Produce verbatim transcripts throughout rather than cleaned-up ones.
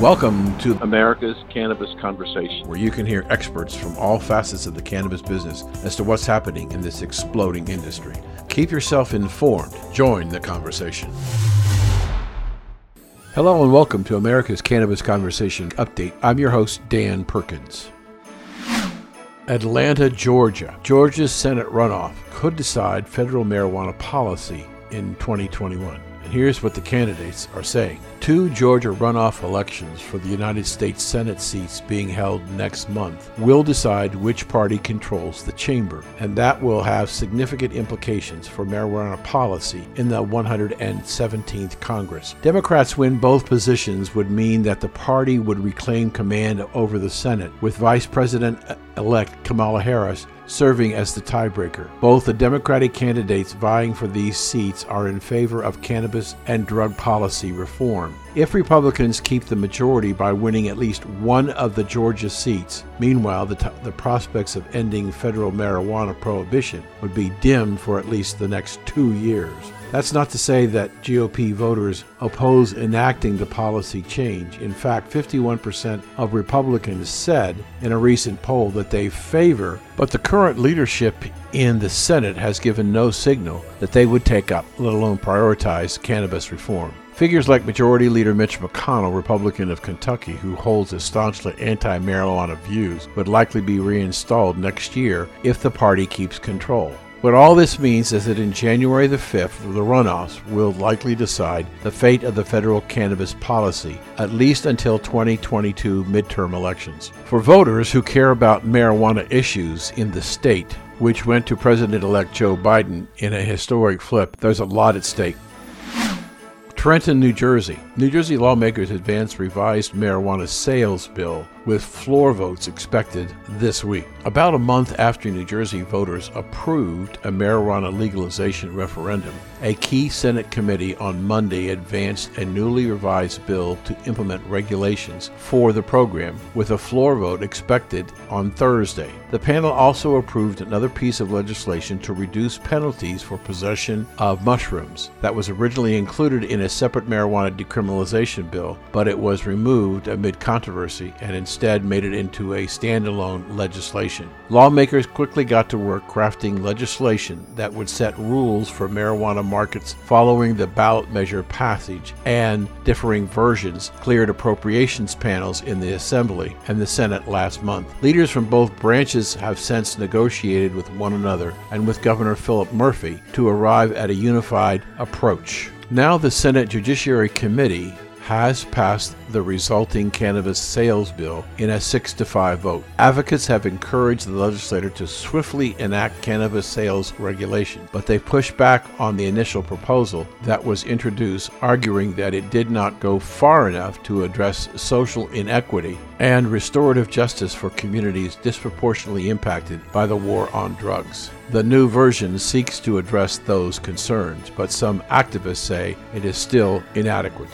Welcome to America's Cannabis Conversation, where you can hear experts from all facets of the cannabis business as to what's happening in this exploding industry. Keep yourself informed. Join the conversation. Hello and welcome to America's Cannabis Conversation Update. I'm your host, Dan Perkins. Atlanta, Georgia. Georgia's Senate runoff could decide federal marijuana policy in twenty twenty-one. And here's what the candidates are saying. Two Georgia runoff elections for the United States Senate seats being held next month will decide which party controls the chamber, and that will have significant implications for marijuana policy in the one hundred seventeenth Congress. Democrats win both positions would mean that the party would reclaim command over the Senate, with Vice President-elect Kamala Harris serving as the tiebreaker. Both the Democratic candidates vying for these seats are in favor of cannabis and drug policy reform. If Republicans keep the majority by winning at least one of the Georgia seats, meanwhile, the, t- the prospects of ending federal marijuana prohibition would be dim for at least the next two years. That's not to say that G O P voters oppose enacting the policy change. In fact, fifty-one percent of Republicans said in a recent poll that they favor, but the current leadership in the Senate has given no signal that they would take up, let alone prioritize, cannabis reform. Figures like Majority Leader Mitch McConnell, Republican of Kentucky, who holds a staunchly anti-marijuana views, would likely be reinstalled next year if the party keeps control. What all this means is that in January the fifth, the runoffs will likely decide the fate of the federal cannabis policy, at least until twenty twenty-two midterm elections. For voters who care about marijuana issues in the state, which went to President-elect Joe Biden in a historic flip, there's a lot at stake. Trenton, New Jersey. New Jersey lawmakers advanced revised marijuana sales bill with floor votes expected this week. About a month after New Jersey voters approved a marijuana legalization referendum, a key Senate committee on Monday advanced a newly revised bill to implement regulations for the program, with a floor vote expected on Thursday. The panel also approved another piece of legislation to reduce penalties for possession of mushrooms that was originally included in a separate marijuana decriminalization bill, but it was removed amid controversy and instead made it into a standalone legislation. Lawmakers quickly got to work crafting legislation that would set rules for marijuana markets following the ballot measure passage, and differing versions cleared appropriations panels in the Assembly and the Senate last month. Leaders from both branches have since negotiated with one another and with Governor Philip Murphy to arrive at a unified approach. Now the Senate Judiciary Committee has passed the resulting cannabis sales bill in a six to five vote. Advocates have encouraged the legislator to swiftly enact cannabis sales regulation, but they pushed back on the initial proposal that was introduced, arguing that it did not go far enough to address social inequity and restorative justice for communities disproportionately impacted by the war on drugs. The new version seeks to address those concerns, but some activists say it is still inadequate.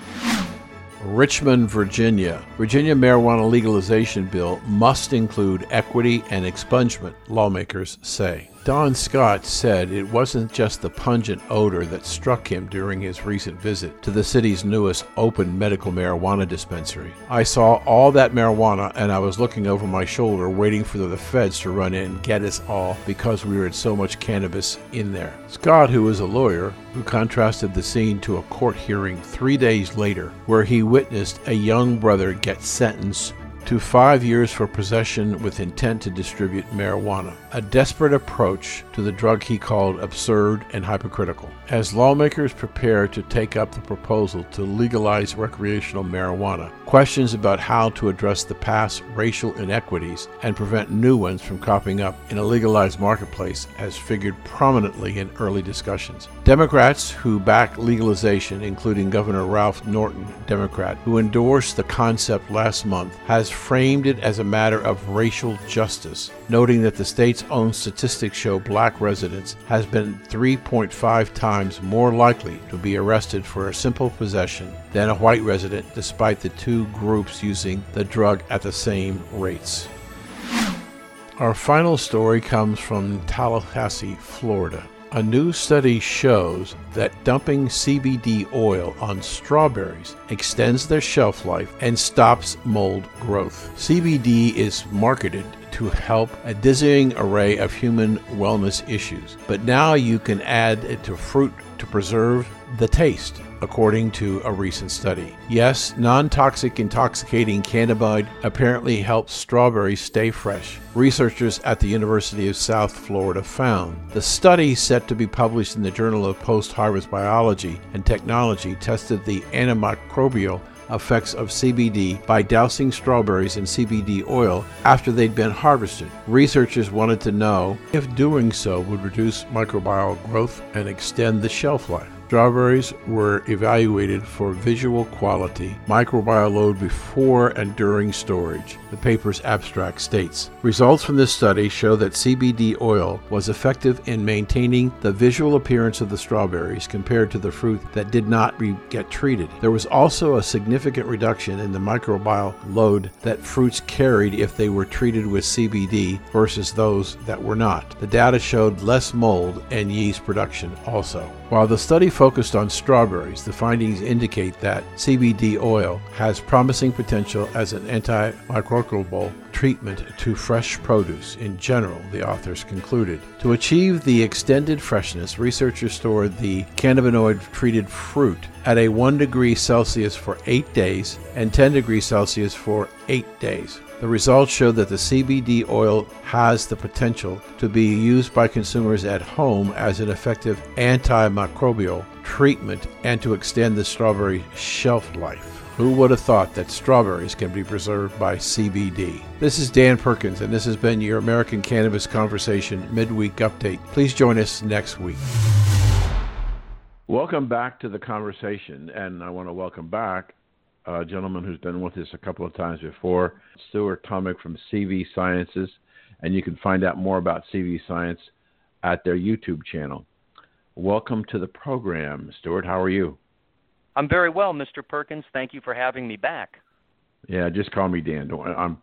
Richmond, Virginia. Virginia marijuana legalization bill must include equity and expungement, lawmakers say. Don Scott said it wasn't just the pungent odor that struck him during his recent visit to the city's newest open medical marijuana dispensary. I saw all that marijuana and I was looking over my shoulder waiting for the feds to run in and get us all because we had so much cannabis in there. Scott, who is a lawyer, who contrasted the scene to a court hearing three days later where he witnessed a young brother get sentenced to five years for possession with intent to distribute marijuana, a desperate approach to the drug he called absurd and hypocritical. As lawmakers prepare to take up the proposal to legalize recreational marijuana, questions about how to address the past racial inequities and prevent new ones from cropping up in a legalized marketplace has figured prominently in early discussions. Democrats who back legalization, including Governor Ralph Norton, Democrat, who endorsed the concept last month, has framed it as a matter of racial justice, noting that the state's own statistics show black residents has been three point five times more likely to be arrested for a simple possession than a white resident, despite the two groups using the drug at the same rates. Our final story comes from Tallahassee, Florida. A new study shows that dumping C B D oil on strawberries extends their shelf life and stops mold growth. C B D is marketed to help a dizzying array of human wellness issues, but now you can add it to fruit to preserve the taste, according to a recent study. Yes, non-toxic intoxicating cannabinoid apparently helps strawberries stay fresh. Researchers at the University of South Florida found the study, set to be published in the Journal of Post-Harvest Biology and Technology, tested the antimicrobial effects of C B D by dousing strawberries in C B D oil after they'd been harvested. Researchers wanted to know if doing so would reduce microbial growth and extend the shelf life. Strawberries were evaluated for visual quality, microbial load before and during storage, the paper's abstract states. Results from this study show that C B D oil was effective in maintaining the visual appearance of the strawberries compared to the fruit that did not re- get treated. There was also a significant reduction in the microbial load that fruits carried if they were treated with C B D versus those that were not. The data showed less mold and yeast production also. While the study focused on strawberries, the findings indicate that C B D oil has promising potential as an antimicrobial treatment to fresh produce in general, the authors concluded. To achieve the extended freshness, researchers stored the cannabinoid-treated fruit at a one degree Celsius for eight days and ten degrees Celsius for eight days. The results showed that the C B D oil has the potential to be used by consumers at home as an effective antimicrobial treatment and to extend the strawberry shelf life. Who would have thought that strawberries can be preserved by C B D? This is Dan Perkins, and this has been your American Cannabis Conversation midweek update. Please join us next week. Welcome back to the conversation, and I want to welcome back a gentleman who's been with us a couple of times before, Stuart Tomick from C V Sciences, and you can find out more about C V Science at their YouTube channel. Welcome to the program, Stuart. How are you? I'm very well, Mister Perkins. Thank you for having me back. Yeah, just call me Dan. Don't, I'm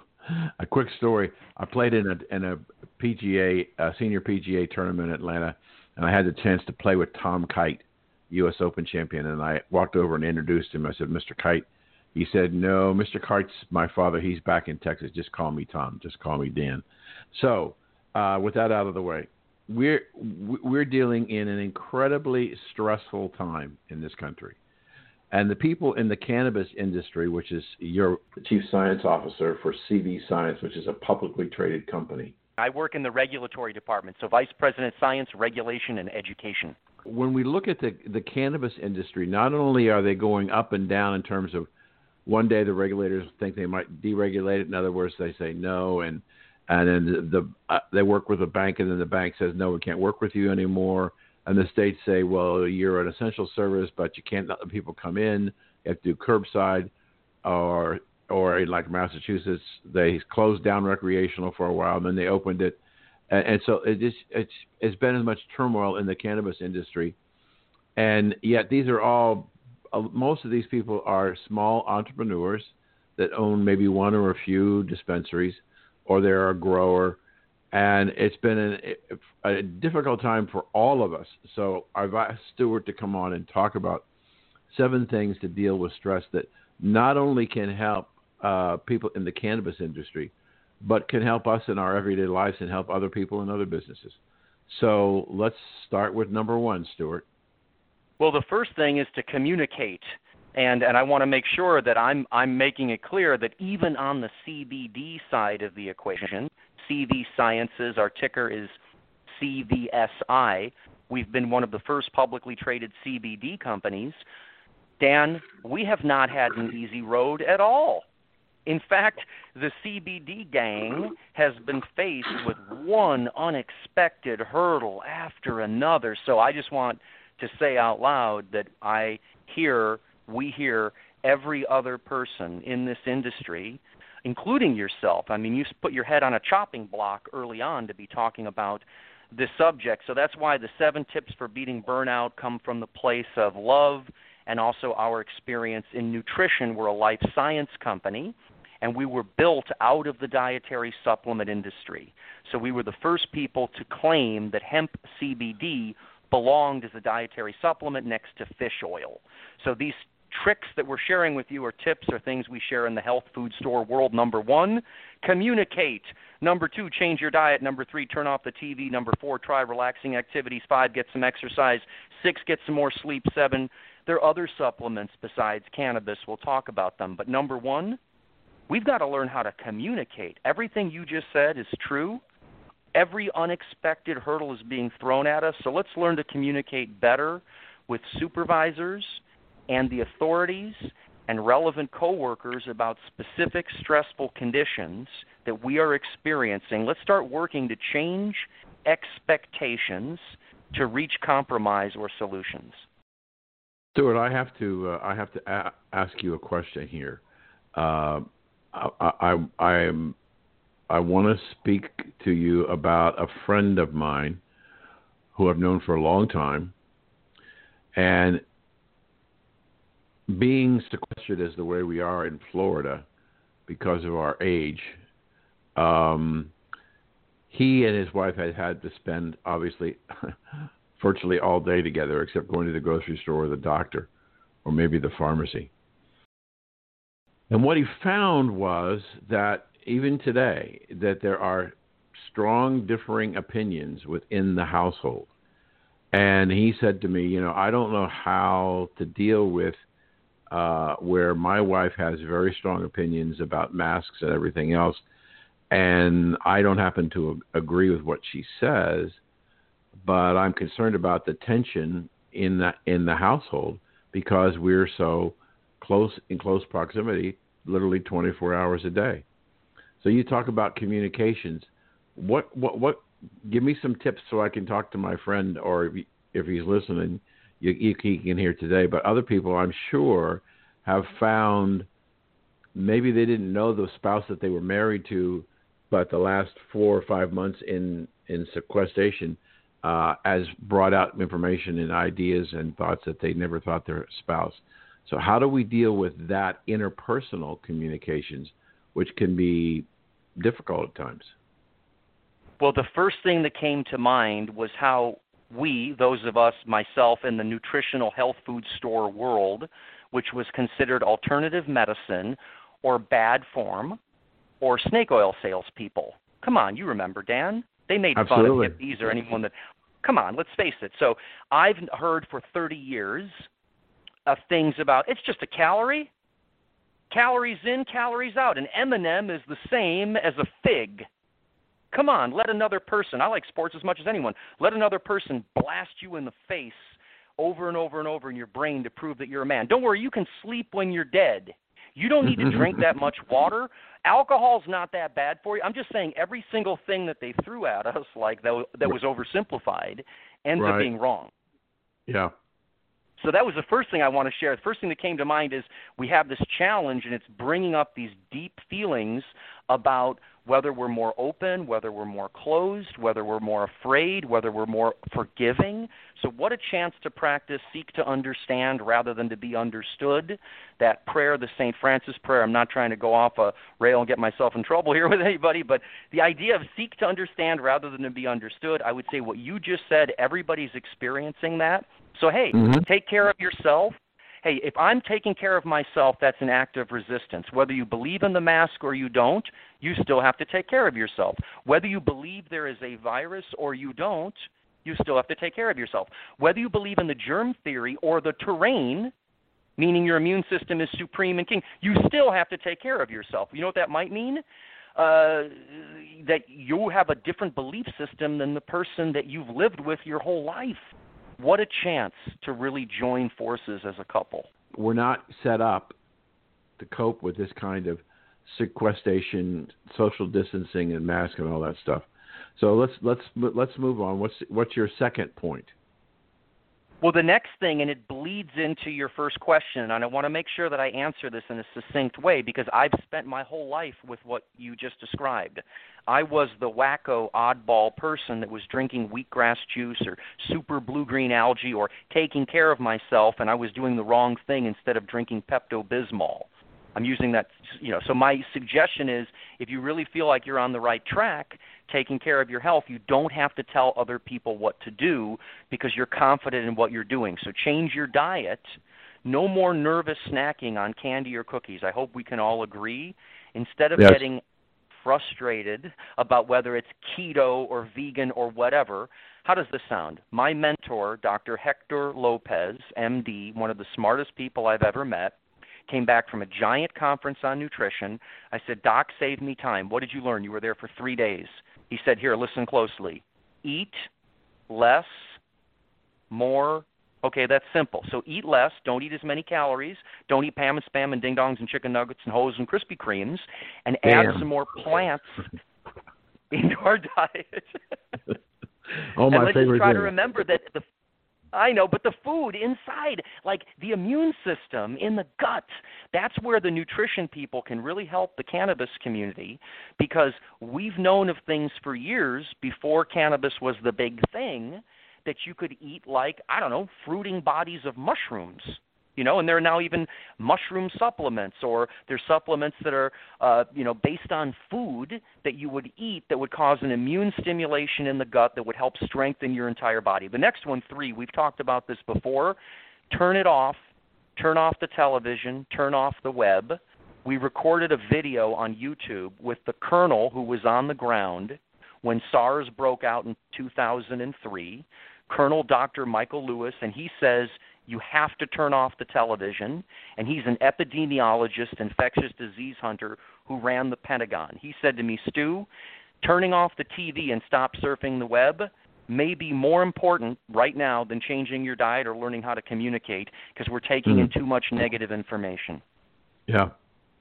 a quick story. I played in a in a P G A, a senior P G A tournament in Atlanta, and I had the chance to play with Tom Kite, U S Open champion, and I walked over and introduced him. I said, Mister Kite. He said, no, Mister Kite's my father. He's back in Texas. Just call me Tom. Just call me Dan. So uh, with that out of the way, we're we're dealing in an incredibly stressful time in this country. And the people in the cannabis industry, which is your chief science officer for C V Science, which is a publicly traded company. I work in the regulatory department, so Vice President Science, Regulation, and Education. When we look at the, the cannabis industry, not only are they going up and down in terms of one day the regulators think they might deregulate it. In other words, they say no, and and then the, the uh, they work with a bank, and then the bank says, no, we can't work with you anymore. And the states say, well, you're an essential service, but you can't let people come in. You have to do curbside. Or, or like Massachusetts, they closed down recreational for a while, and then they opened it. And, and so it just, it's, it's been as much turmoil in the cannabis industry. And yet these are all, uh, most of these people are small entrepreneurs that own maybe one or a few dispensaries, or they're a grower. And it's been an, a difficult time for all of us. So I've asked Stuart to come on and talk about seven things to deal with stress that not only can help uh, people in the cannabis industry, but can help us in our everyday lives and help other people in other businesses. So let's start with number one, Stuart. Well, the first thing is to communicate. And and I want to make sure that I'm I'm making it clear that even on the C B D side of the equation, C V Sciences, our ticker is C V S I. We've been one of the first publicly traded C B D companies. Dan, we have not had an easy road at all. In fact, the C B D gang has been faced with one unexpected hurdle after another. So I just want to say out loud that I hear, we hear every other person in this industry, including yourself. I mean, you put your head on a chopping block early on to be talking about this subject. So that's why the seven tips for beating burnout come from the place of love and also our experience in nutrition. We're a life science company, and we were built out of the dietary supplement industry. So we were the first people to claim that hemp C B D belonged as a dietary supplement next to fish oil. So these tricks that we're sharing with you are tips or things we share in the health food store world. Number one, communicate. Number two, change your diet. Number three, turn off the T V. Number four, try relaxing activities. Five, get some exercise. Six, get some more sleep. Seven, there are other supplements besides cannabis. We'll talk about them. But number one, we've got to learn how to communicate. Everything you just said is true. Every unexpected hurdle is being thrown at us. So let's learn to communicate better with supervisors and the authorities and relevant coworkers about specific stressful conditions that we are experiencing. Let's start working to change expectations to reach compromise or solutions. Stuart, I have to uh, I have to a- ask you a question here. Uh, I I I, am, I want to speak to you about a friend of mine who I've known for a long time, and being sequestered as the way we are in Florida because of our age, um, he and his wife had had to spend, obviously, virtually all day together, except going to the grocery store or the doctor, or maybe the pharmacy. And what he found was that even today, that there are strong differing opinions within the household. And he said to me, you know, I don't know how to deal with Uh, where my wife has very strong opinions about masks and everything else, and I don't happen to ag- agree with what she says, but I'm concerned about the tension in the, in the household because we're so close in close proximity, literally twenty-four hours a day. So you talk about communications. What what what? Give me some tips so I can talk to my friend, or if, he, if he's listening. You, you can hear today, but other people, I'm sure, have found maybe they didn't know the spouse that they were married to, but the last four or five months in, in sequestration uh, has brought out information and ideas and thoughts that they never thought their spouse. So how do we deal with that interpersonal communications, which can be difficult at times? Well, the first thing that came to mind was how we, those of us, myself, in the nutritional health food store world, which was considered alternative medicine or bad form or snake oil salespeople. Come on, you remember, Dan? They made Absolutely. fun of hippies or anyone that, come on, let's face it. So I've heard for thirty years of things about, it's just a calorie, calories in, calories out. An M and M is the same as a fig. Come on, let another person, I like sports as much as anyone, let another person blast you in the face over and over and over in your brain to prove that you're a man. Don't worry, you can sleep when you're dead. You don't need to drink that much water. Alcohol's not that bad for you. I'm just saying every single thing that they threw at us, like that, that was oversimplified, ends Right. up being wrong. Yeah. So that was the first thing I want to share. The first thing that came to mind is we have this challenge, and it's bringing up these deep feelings about whether we're more open, whether we're more closed, whether we're more afraid, whether we're more forgiving. So what a chance to practice seek to understand rather than to be understood. That prayer, the Saint Francis prayer, I'm not trying to go off a rail and get myself in trouble here with anybody, but the idea of seek to understand rather than to be understood, I would say what you just said, everybody's experiencing that. So, hey, Mm-hmm. take care of yourself. Hey, if I'm taking care of myself, that's an act of resistance. Whether you believe in the mask or you don't, you still have to take care of yourself. Whether you believe there is a virus or you don't, you still have to take care of yourself. Whether you believe in the germ theory or the terrain, meaning your immune system is supreme and king, you still have to take care of yourself. You know what that might mean? Uh, that you have a different belief system than the person that you've lived with your whole life. What a chance to really join forces as a couple. We're not set up to cope with this kind of sequestration, social distancing, and mask and all that stuff. So let's let's let's move on. What's what's your second point? Well, the next thing, and it bleeds into your first question, and I want to make sure that I answer this in a succinct way because I've spent my whole life with what you just described. I was the wacko, oddball person that was drinking wheatgrass juice or super blue-green algae or taking care of myself, and I was doing the wrong thing instead of drinking Pepto-Bismol. I'm using that, you know, so my suggestion is if you really feel like you're on the right track, taking care of your health, you don't have to tell other people what to do because you're confident in what you're doing. So change your diet. No more nervous snacking on candy or cookies. I hope we can all agree. Instead of yes. getting frustrated about whether it's keto or vegan or whatever, how does this sound? My mentor, Doctor Hector Lopez, M D, one of the smartest people I've ever met, came back from a giant conference on nutrition. I said, Doc, save me time. What did you learn? You were there for three days. He said, here, listen closely. Eat less, more. Okay, that's simple. So eat less. Don't eat as many calories. Don't eat Pam and Spam and Ding Dongs and Chicken Nuggets and Hoes and Krispy Kremes. And Damn. add some more plants into our diet. Oh, my and let's favorite just try thing. to remember that the I know, but the food inside, like the immune system in the gut, that's where the nutrition people can really help the cannabis community, because we've known of things for years before cannabis was the big thing that you could eat like, I don't know, fruiting bodies of mushrooms. You know, and there are now even mushroom supplements, or there's supplements that are, uh, you know, based on food that you would eat that would cause an immune stimulation in the gut that would help strengthen your entire body. The next one, three, we've talked about this before. Turn it off. Turn off the television. Turn off the web. We recorded a video on YouTube with the colonel who was on the ground when SARS broke out in two thousand three, Colonel Doctor Michael Lewis, and he says, you have to turn off the television, and he's an epidemiologist, infectious disease hunter who ran the Pentagon. He said to me, Stu, turning off the T V and stop surfing the web may be more important right now than changing your diet or learning how to communicate, because we're taking mm. in too much negative information. Yeah,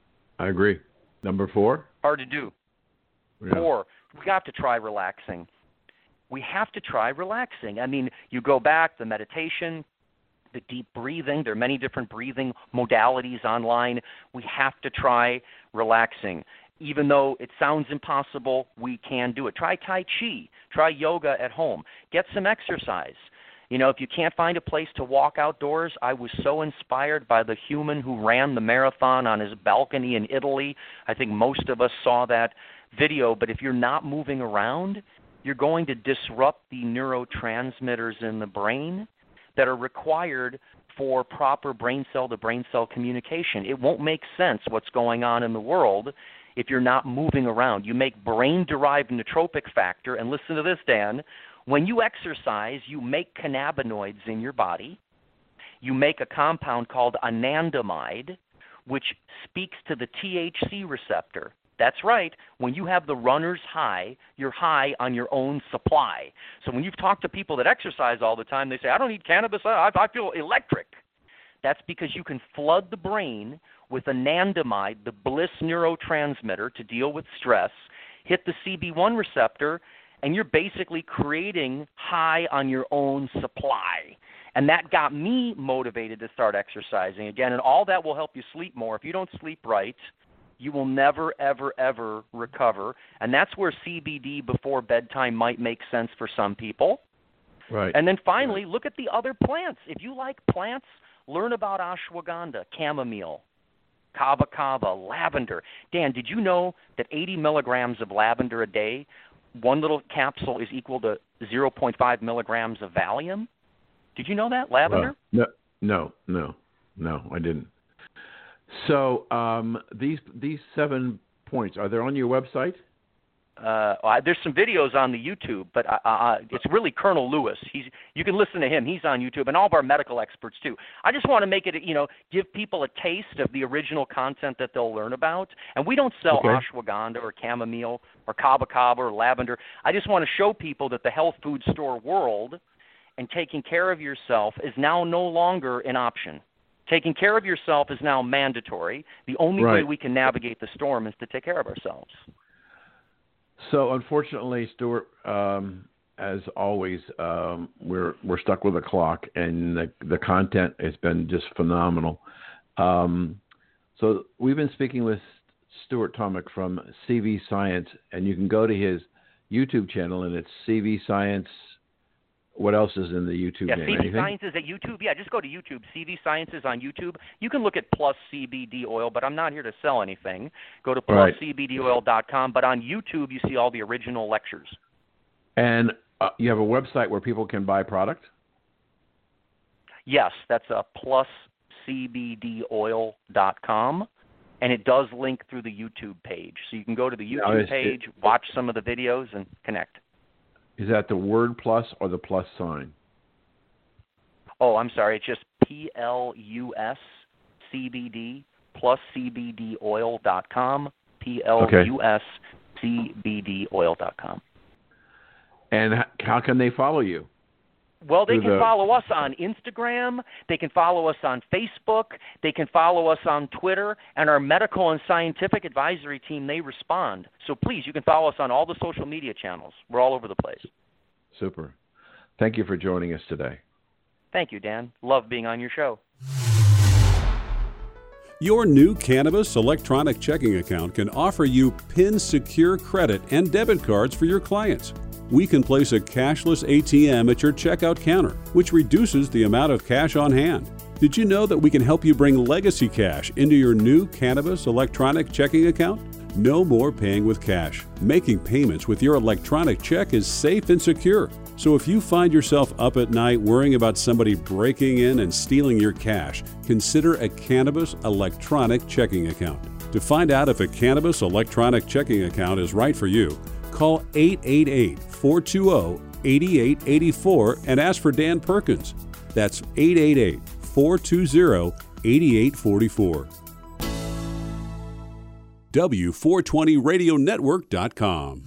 I agree. Number four? Hard to do. Yeah. Four, we have to try relaxing. We have to try relaxing. I mean, you go back, the meditation, the deep breathing. There are many different breathing modalities online. We have to try relaxing. Even though it sounds impossible, we can do it. Try Tai Chi. Try yoga at home. Get some exercise. You know, if you can't find a place to walk outdoors, I was so inspired by the human who ran the marathon on his balcony in Italy. I think most of us saw that video. But if you're not moving around, you're going to disrupt the neurotransmitters in the brain that are required for proper brain cell to brain cell communication. It won't make sense what's going on in the world if you're not moving around. You make brain-derived nootropic factor, and listen to this, Dan, when you exercise, you make cannabinoids in your body. You make a compound called anandamide, which speaks to the T H C receptor. That's right. When you have the runner's high, you're high on your own supply. So when you've talked to people that exercise all the time, they say, I don't need cannabis. I, I feel electric. That's because you can flood the brain with anandamide, the bliss neurotransmitter, to deal with stress, hit the C B one receptor, and you're basically creating high on your own supply. And that got me motivated to start exercising again. And all that will help you sleep more. If you don't sleep right, you will never, ever, ever recover. And that's where C B D before bedtime might make sense for some people. Right. And then finally, look at the other plants. If you like plants, learn about ashwagandha, chamomile, kava kava, lavender. Dan, did you know that eighty milligrams of lavender a day, one little capsule is equal to zero point five milligrams of Valium? Did you know that, lavender? Uh, no, no, no, no, I didn't. So um, these these seven points, are they on your website? Uh, there's some videos on the YouTube, but uh, uh, it's really Colonel Lewis. He's you can listen to him. He's on YouTube, and all of our medical experts too. I just want to make it, you know, give people a taste of the original content that they'll learn about. And we don't sell okay. ashwagandha or chamomile or kava kava or lavender. I just want to show people that the health food store world and taking care of yourself is now no longer an option. Taking care of yourself is now mandatory. The only right. way we can navigate the storm is to take care of ourselves. So, unfortunately, Stuart, um, as always, um, we're we're stuck with a clock, and the the content has been just phenomenal. Um, so, we've been speaking with Stuart Tomec from C V Science, and you can go to his YouTube channel, and it's C V Science. What else is in the YouTube Yeah, name? C V Anything? Sciences at YouTube. Yeah, just go to YouTube. C V Sciences on YouTube. You can look at Plus C B D Oil, but I'm not here to sell anything. Go to plus c b d oil dot com. But on YouTube, you see all the original lectures. And uh, you have a website where people can buy product? Yes, that's uh, plus c b d oil dot com. And it does link through the YouTube page. So you can go to the YouTube is, page, it, watch some of the videos, and connect. Is that the word plus or the plus sign? Oh, I'm sorry. It's just P L U S C B D plus c b d oil dot com. P L U S C B D oil dot com. And how can they follow you? Well, they Through can the... follow us on Instagram. They can follow us on Facebook. They can follow us on Twitter. And our medical and scientific advisory team, they respond. So please, you can follow us on all the social media channels. We're all over the place. Super. Thank you for joining us today. Thank you, Dan. Love being on your show. Your new Cannabis electronic checking account can offer you PIN-secure credit and debit cards for your clients. We can place a cashless A T M at your checkout counter, which reduces the amount of cash on hand. Did you know that we can help you bring legacy cash into your new Cannabis electronic checking account? No more paying with cash. Making payments with your electronic check is safe and secure. So if you find yourself up at night worrying about somebody breaking in and stealing your cash, consider a Cannabis electronic checking account. To find out if a Cannabis electronic checking account is right for you, call eight eight eight, four two zero, eight eight eight four and ask for Dan Perkins. That's eight eight eight, four two zero, eight eight four four. W four twenty radio network dot com.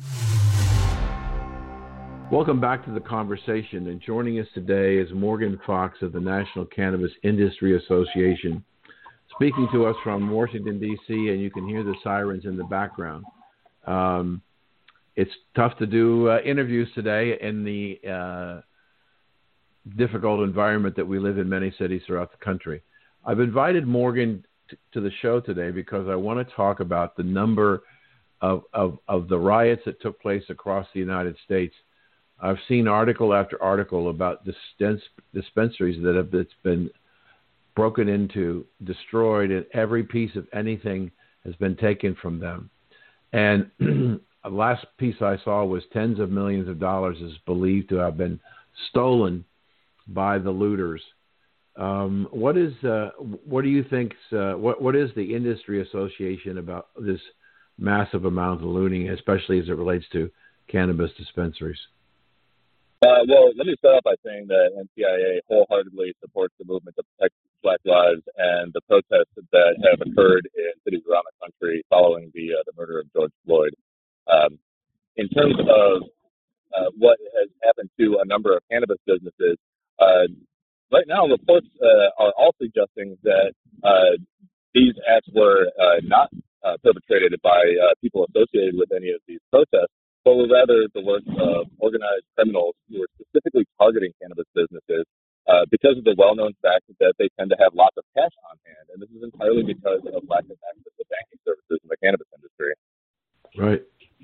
Welcome back to the conversation. And joining us today is Morgan Fox of the National Cannabis Industry Association, speaking to us from Washington, D C, and you can hear the sirens in the background. Um, It's tough to do uh, interviews today in the uh, difficult environment that we live in many cities throughout the country. I've invited Morgan t- to the show today because I want to talk about the number of, of, of the riots that took place across the United States. I've seen article after article about dispense, dispensaries that have been broken into, destroyed, and every piece of anything has been taken from them. And the last piece I saw was tens of millions of dollars is believed to have been stolen by the looters. Um, what is uh, what do you think? Uh, what what is the industry association about this massive amount of looting, especially as it relates to cannabis dispensaries? Uh, well, let me start off by saying that N C I A wholeheartedly supports the movement to protect Black lives and the protests that have occurred in cities around the country following the uh, the murder of George Floyd. Um, in terms of uh, what has happened to a number of cannabis businesses, uh, right now reports uh, are all suggesting that uh, these acts were uh, not uh, perpetrated by uh, people associated with any of these protests, but were rather the work of organized criminals who were specifically targeting cannabis businesses uh, because of the well-known fact that they tend to have lots of cash on hand. And this is entirely because of lack of access to banking services in the cannabis industry. Right.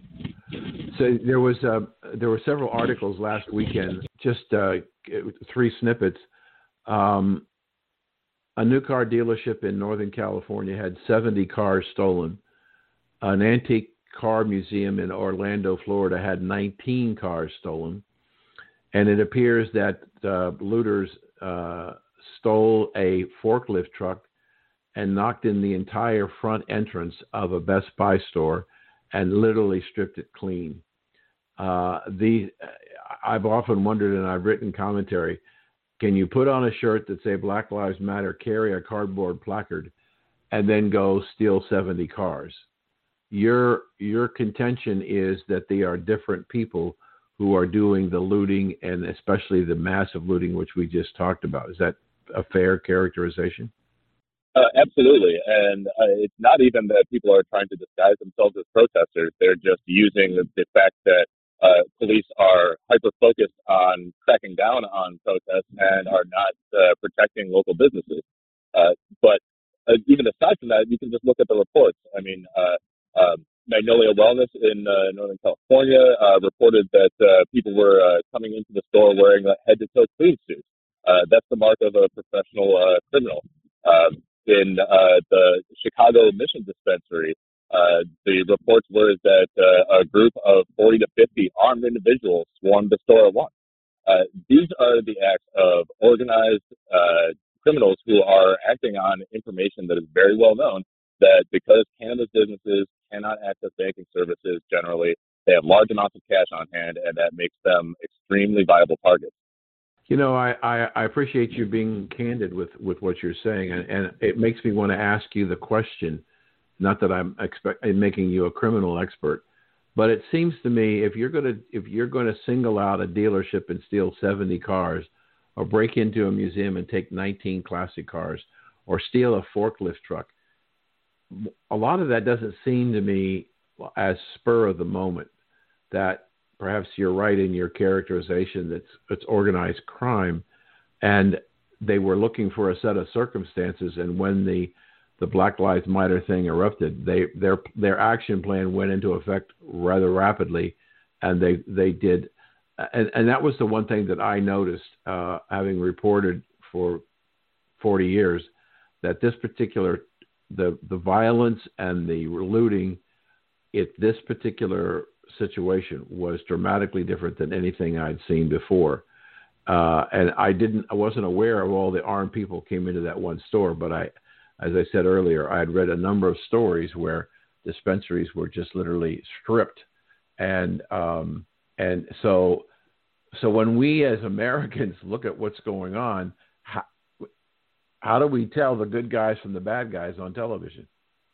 So there was uh, there were several articles last weekend, just uh, three snippets. Um, a new car dealership in Northern California had seventy cars stolen. An antique car museum in Orlando, Florida had nineteen cars stolen. And it appears that uh, looters uh, stole a forklift truck and knocked in the entire front entrance of a Best Buy store and literally stripped it clean. Uh, the I've often wondered, and I've written commentary, can you put on a shirt that say Black Lives Matter, carry a cardboard placard, and then go steal seventy cars? Your your contention is that they are different people who are doing the looting, and especially the massive looting, which we just talked about. Is that a fair characterization? Uh, absolutely. And uh, it's not even that people are trying to disguise themselves as protesters. They're just using the, the fact that uh, police are hyper-focused on cracking down on protests and are not uh, protecting local businesses. Uh, but uh, even aside from that, you can just look at the reports. I mean, uh, um, Magnolia Wellness in uh, Northern California uh, reported that uh, people were uh, coming into the store wearing a head-to-toe clean suit. Uh, that's the mark of a professional uh, criminal. Uh, in uh, the Chicago Mission Dispensary, uh, the reports were that uh, a group of forty to fifty armed individuals swarmed the store at once. Uh, these are the acts of organized uh, criminals who are acting on information that is very well known, that because cannabis businesses cannot access banking services generally, they have large amounts of cash on hand, and that makes them extremely viable targets. You know, I, I, I appreciate you being candid with, with what you're saying, and, and it makes me want to ask you the question, not that I'm expect, I'm making you a criminal expert, but it seems to me if you're going to if you're going to single out a dealership and steal seventy cars, or break into a museum and take nineteen classic cars, or steal a forklift truck, a lot of that doesn't seem to me as spur of the moment. That perhaps you're right in your characterization that it's, it's organized crime, and they were looking for a set of circumstances. And when the the Black Lives Matter thing erupted, they their their action plan went into effect rather rapidly, and they they did, and, and that was the one thing that I noticed, uh, having reported for forty years, that this particular the the violence and the looting at this particular situation was dramatically different than anything I'd seen before. Uh, and I didn't, I wasn't aware of all the armed people came into that one store, but I, as I said earlier, I had read a number of stories where dispensaries were just literally stripped. And, um, and so, so when we as Americans look at what's going on, how, how do we tell the good guys from the bad guys on television?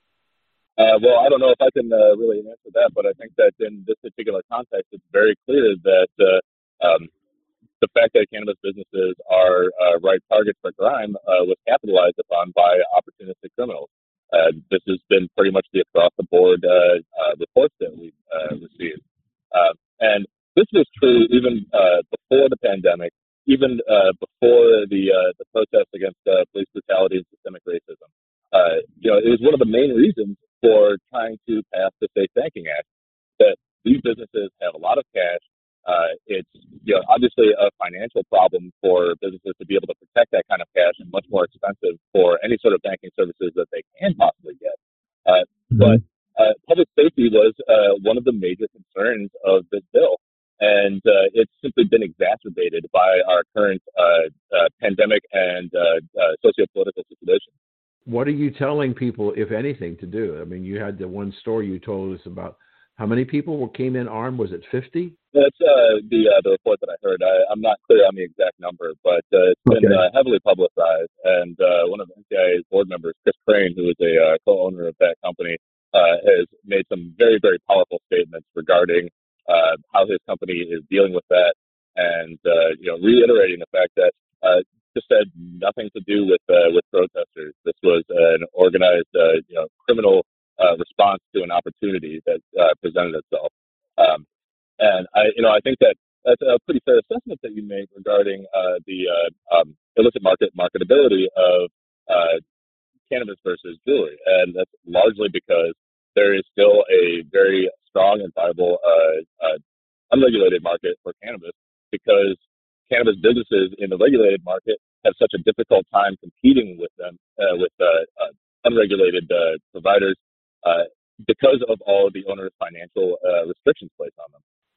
Uh, well, I don't know if I can uh, really answer that, but I think that in this particular context, it's very clear that uh, um, the fact that cannabis businesses are uh, right targets for crime uh, was capitalized upon by opportunistic criminals. Uh, this has been pretty much the across-the-board uh, uh, reports that we've uh, received. Uh, and this was true even uh, before the pandemic, even uh, before the uh, the protests against uh, police brutality and systemic racism. Uh, you know, it was one of the main reasons for trying to pass the Safe Banking Act, that these businesses have a lot of cash. Uh, it's you know obviously a financial problem for businesses to be able to protect that kind of cash, and much more expensive for any sort of banking services that they can possibly get. Uh, mm-hmm. But uh, public safety was uh, one of the major concerns of this bill, and uh, it's simply been exacerbated by our current uh, uh, pandemic and uh, uh, socio-political situation. What are you telling people, if anything, to do? I mean, you had the one story you told us about. How many people came in armed? Was it fifty? That's uh, the uh, the report that I heard. I, I'm not clear on the exact number, but uh, it's been okay. uh, heavily publicized. And uh, one of the N C I A's board members, Chris Crane, who is a uh, co-owner of that company, uh, has made some very, very powerful statements regarding uh, how his company is dealing with that, and uh, you know, reiterating the fact that uh, this had nothing to do with uh, with protesters. This was an organized, uh, you know, criminal uh, response to an opportunity that uh, presented itself. Um, and I, you know, I think that that's a pretty fair assessment that you made regarding uh, the uh, um, illicit market marketability of uh, cannabis versus jewelry, and that's largely because there is still a very strong and viable uh, uh, unregulated market for cannabis, because cannabis businesses in the regulated market have such a difficult time competing with them, uh, with uh, uh, unregulated uh, providers, uh, because of all of the onerous financial uh, restrictions placed on them.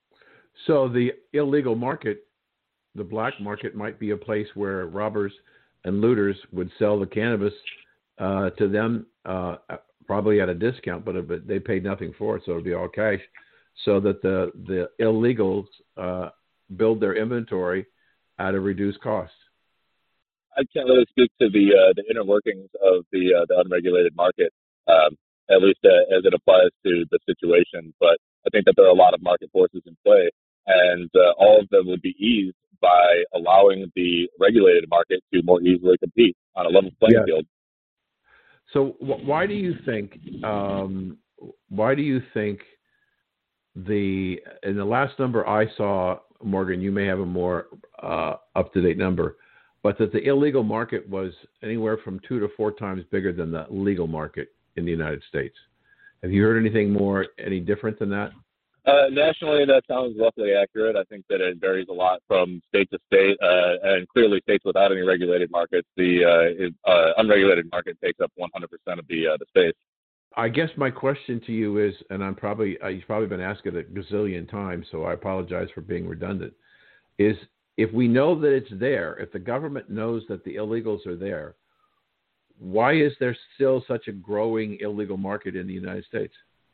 So the illegal market, the black market, might be a place where robbers and looters would sell the cannabis uh, to them, uh, probably at a discount, but, but they paid nothing for it, so it would be all cash, so that the, the illegals uh, build their inventory at a reduced cost. I can't really speak to the uh, the inner workings of the uh, the unregulated market, um, at least uh, as it applies to the situation. But I think that there are a lot of market forces in play, and uh, all of them would be eased by allowing the regulated market to more easily compete on a level playing yeah. field. So wh- why do you think? Um, why do you think the in the last number I saw, Morgan, you may have a more uh, up-to-date number, but that the illegal market was anywhere from two to four times bigger than the legal market in the United States. Have you heard anything more, any different than that? Uh, nationally, that sounds roughly accurate. I think that it varies a lot from state to state, uh, and clearly states without any regulated markets, the uh, is, uh, unregulated market takes up one hundred percent of the uh, the space. I guess my question to you is, and I'm probably uh, you've probably been asked it a gazillion times, so I apologize for being redundant, is if we know that it's there, if the government knows that the illegals are there, why is there still such a growing illegal market in the United States?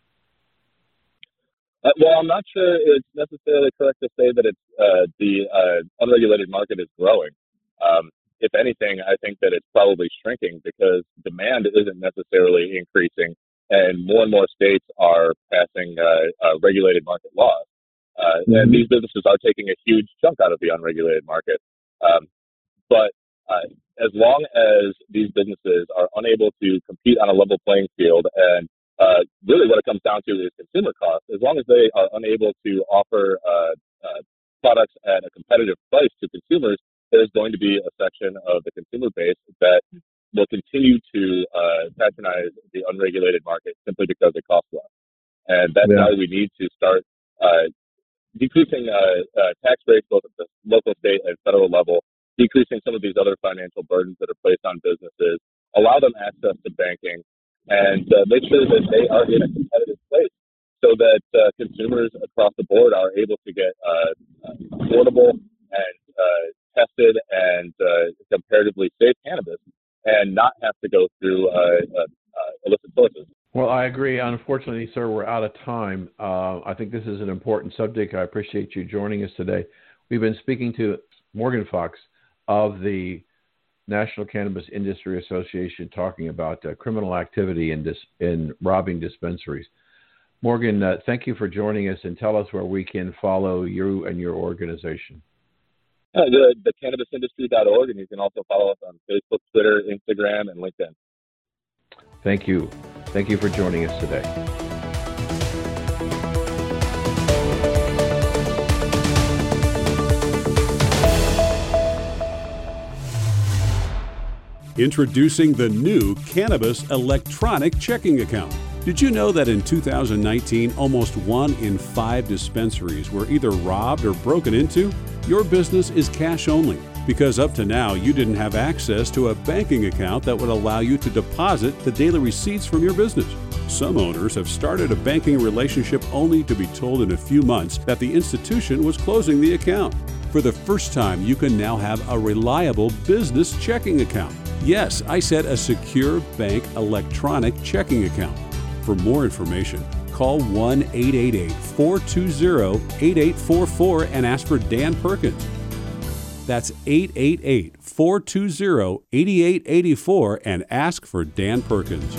Uh, well, I'm not sure it's necessarily correct to say that it's uh, the uh, unregulated market is growing. Um, if anything, I think that it's probably shrinking because demand isn't necessarily increasing, and more and more states are passing uh, uh, regulated market laws. Uh, mm-hmm. And these businesses are taking a huge chunk out of the unregulated market. Um, but uh, as long as these businesses are unable to compete on a level playing field, and uh, really what it comes down to is consumer costs, as long as they are unable to offer uh, uh, products at a competitive price to consumers, there's going to be a section of the consumer base that will continue to uh, patronize the unregulated market simply because it costs less. And that's yeah. why we need to start uh, decreasing uh, uh, tax rates both at the local, state, and federal level, decreasing some of these other financial burdens that are placed on businesses, allow them access to banking, and uh, make sure that they are in a competitive place so that uh, consumers across the board are able to get uh, affordable and uh, tested and uh, comparatively safe cannabis and not have to go through uh, uh, uh, illicit sources. Well, I agree. Unfortunately, sir, we're out of time. Uh, I think this is an important subject. I appreciate you joining us today. We've been speaking to Morgan Fox of the National Cannabis Industry Association talking about uh, criminal activity in, dis- in robbing dispensaries. Morgan, uh, thank you for joining us, and tell us where we can follow you and your organization. Uh, the, the cannabis industry dot org, and you can also follow us on Facebook, Twitter, Instagram, and LinkedIn. Thank you. Thank you for joining us today. Introducing the new Cannabis Electronic Checking Account. Did you know that in two thousand nineteen, almost one in five dispensaries were either robbed or broken into? Your business is cash only, because up to now you didn't have access to a banking account that would allow you to deposit the daily receipts from your business. Some owners have started a banking relationship only to be told in a few months that the institution was closing the account. For the first time, you can now have a reliable business checking account. Yes, I said a secure bank electronic checking account. For more information, call one eight eight eight, four two zero, eight eight four four and ask for Dan Perkins. That's eight eight eight, four two zero, eight eight eight four and ask for Dan Perkins.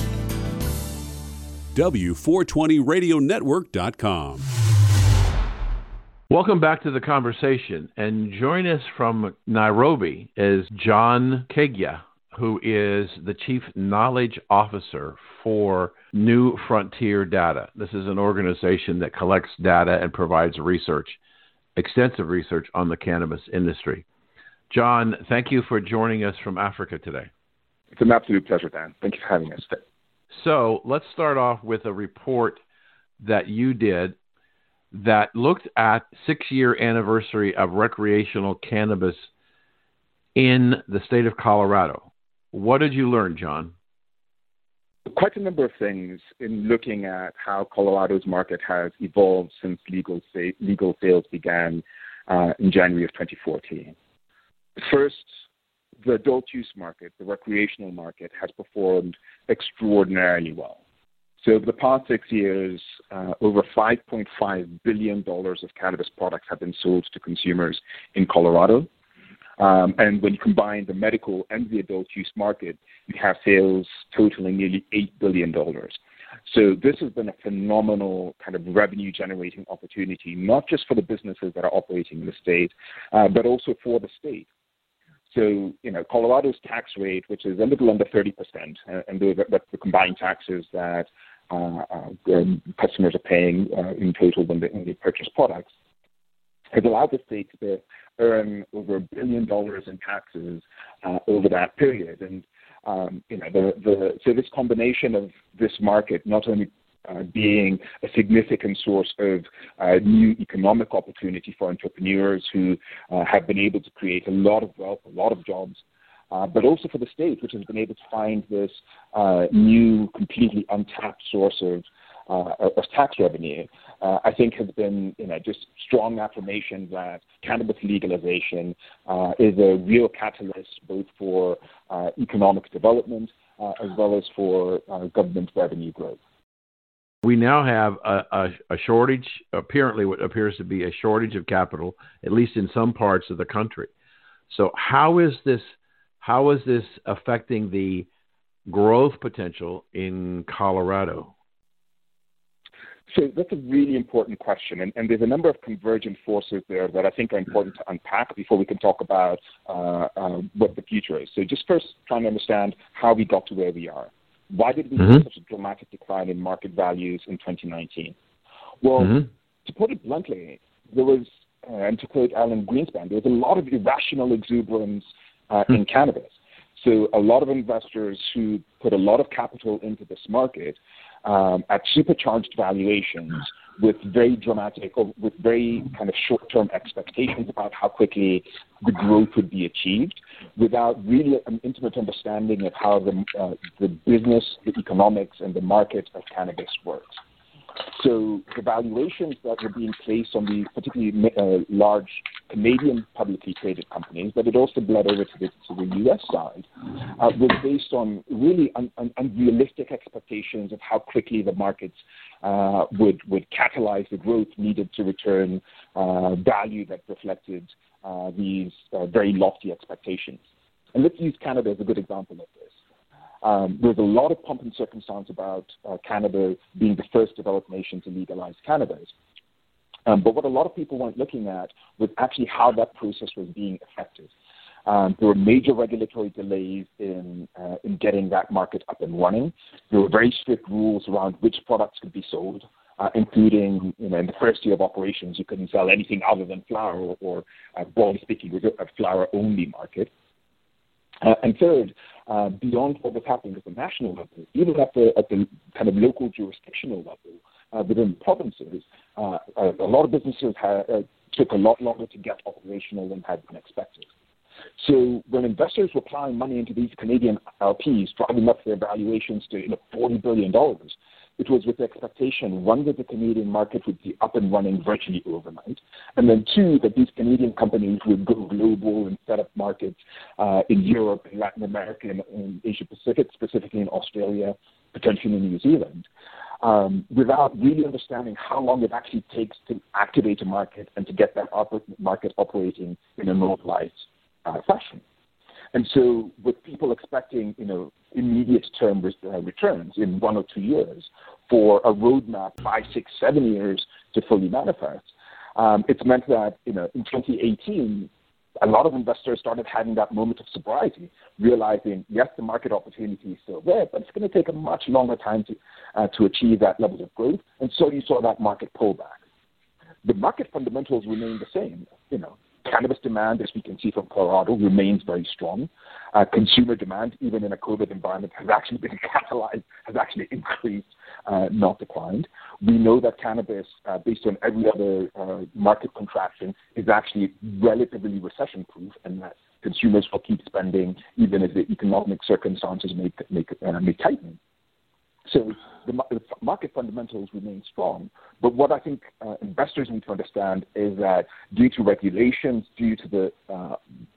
W four twenty radio network dot com. Welcome back to the conversation. And join us from Nairobi is John Kegya, who is the Chief Knowledge Officer for New Frontier Data. This is an organization that collects data and provides research, extensive research on the cannabis industry. John, thank you for joining us from Africa today. It's an absolute pleasure, Dan. Thank you for having us today. So let's start off with a report that you did that looked at six-year anniversary of recreational cannabis in the state of Colorado. What did you learn, John? Quite a number of things in looking at how Colorado's market has evolved since legal sa- legal sales began uh, in January of twenty fourteen. First, the adult use market, the recreational market, has performed extraordinarily well. So over the past six years, uh, over five point five billion dollars of cannabis products have been sold to consumers in Colorado. Um, and when you combine the medical and the adult use market, you have sales totaling nearly eight billion dollars. So this has been a phenomenal kind of revenue-generating opportunity, not just for the businesses that are operating in the state, uh, but also for the state. So, you know, Colorado's tax rate, which is a little under thirty percent, uh, and those are, that's the combined taxes that uh, uh, um, customers are paying uh, in total when they, when they purchase products, has allowed the state to earn over a billion dollars in taxes uh, over that period. And, um, you know, the, the, so this combination of this market not only uh, being a significant source of uh, new economic opportunity for entrepreneurs who uh, have been able to create a lot of wealth, a lot of jobs, uh, but also for the state, which has been able to find this uh, new, completely untapped source of, uh, of tax revenue, uh, I think has been, you know, just strong affirmation that cannabis legalization uh, is a real catalyst both for uh, economic development uh, as well as for uh, government revenue growth. We now have a, a, a shortage, apparently what appears to be a shortage of capital, at least in some parts of the country. So how is this, how is this affecting the growth potential in Colorado? So that's a really important question, and, and there's a number of convergent forces there that I think are important to unpack before we can talk about uh, uh, what the future is. So just first trying to understand how we got to where we are. Why did we mm-hmm. see such a dramatic decline in market values in twenty nineteen? Well, mm-hmm. to put it bluntly, there was, uh, and to quote Alan Greenspan, there was a lot of irrational exuberance uh, mm-hmm. in cannabis. So a lot of investors who put a lot of capital into this market um, at supercharged valuations with very dramatic or with very kind of short-term expectations about how quickly the growth would be achieved without really an intimate understanding of how the, uh, the business, the economics, and the market of cannabis works. So the valuations that were being placed on these particularly uh, large Canadian publicly traded companies, but it also bled over to the, to the U S side, uh, was based on really un, un, unrealistic expectations of how quickly the markets uh, would, would catalyze the growth needed to return uh, value that reflected uh, these uh, very lofty expectations. And let's use Canada as a good example of this. Um, there's a lot of pomp and circumstance about uh, Canada being the first developed nation to legalize cannabis. Um, but what a lot of people weren't looking at was actually how that process was being effective. Um, there were major regulatory delays in uh, in getting that market up and running. There were very strict rules around which products could be sold, uh, including, you know, in the first year of operations, you couldn't sell anything other than flower, or, or uh, broadly speaking, it was a flower-only market. Uh, and third, uh, beyond what was happening at the national level, even at the, at the kind of local jurisdictional level uh, within provinces, uh, a, a lot of businesses ha- uh, took a lot longer to get operational than had been expected. So when investors were plowing money into these Canadian L Ps, driving up their valuations to, you know, forty billion dollars, it was with the expectation, one, that the Canadian market would be up and running virtually overnight, and then two, that these Canadian companies would go global and set up markets uh, in Europe, in Latin America, and in Asia Pacific, specifically in Australia, potentially in New Zealand, um, without really understanding how long it actually takes to activate a market and to get that oper- market operating in a normalized uh, fashion. And so with people expecting, you know, immediate term re- uh, returns in one or two years for a roadmap five, six, seven years to fully manifest, um, it's meant that, you know, in twenty eighteen, a lot of investors started having that moment of sobriety, realizing, yes, the market opportunity is still there, but it's going to take a much longer time to, uh, to achieve that level of growth. And so you saw that market pull back. The market fundamentals remain the same, you know. Cannabis demand, as we can see from Colorado, remains very strong. Uh, consumer demand, even in a COVID environment, has actually been catalyzed, has actually increased, uh, not declined. We know that cannabis, uh, based on every other uh, market contraction, is actually relatively recession-proof, and that consumers will keep spending even as the economic circumstances may, may, uh, may tighten. So the, the market fundamentals remain strong. But what I think uh, investors need to understand is that due to regulations, due to the uh,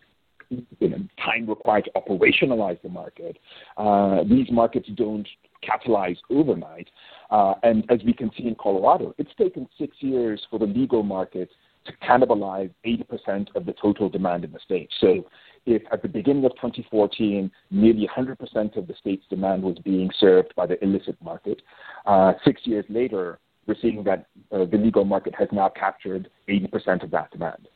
you know, time required to operationalize the market, uh, these markets don't catalyze overnight. Uh, and as we can see in Colorado, it's taken six years for the legal market to cannibalize eighty percent of the total demand in the state. So if at the beginning of twenty fourteen, nearly one hundred percent of the state's demand was being served by the illicit market, uh, six years later, we're seeing that uh, the legal market has now captured eighty percent of that demand.